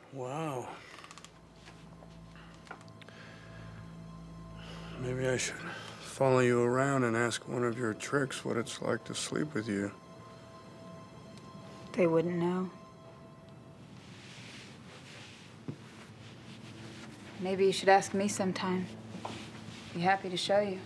Wow. Maybe I should follow you around and ask one of your tricks what it's like to sleep with you. They wouldn't know. Maybe you should ask me sometime. Be happy to show you.